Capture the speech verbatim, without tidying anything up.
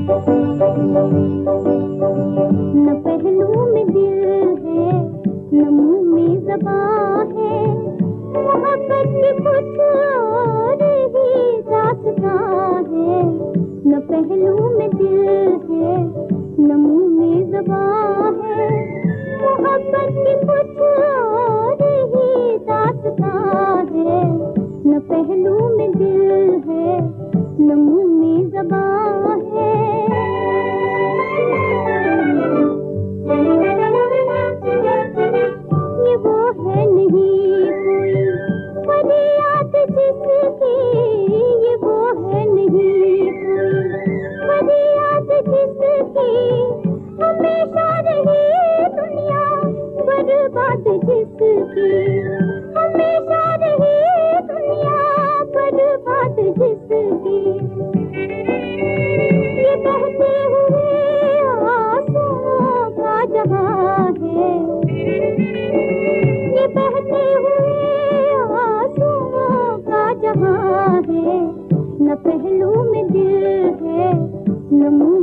न पहलू में दिल है न मुंह में ज़बान है, मोहब्बत की कुछ और ही दास्तां है। न पहलू में दिल है न मुंह में ज़बान है, मोहब्बत की कुछ और ही दास्तां है। न पहलू में दिल है न मुंह में ज़बान है। ये वो है नहीं कोई फरियाद जिसकी, ये वो है नहीं कोई फरियाद जिसकी, हमेशा रही दुनिया बर्बाद जिसकी, हमेशा रही दुनिया बर्बाद जिसकी। ये बहते हुए आंसुओं का जहां है, ये बहते हुए आंसुओं का जहां है। न पहलू में दिल है न मुंह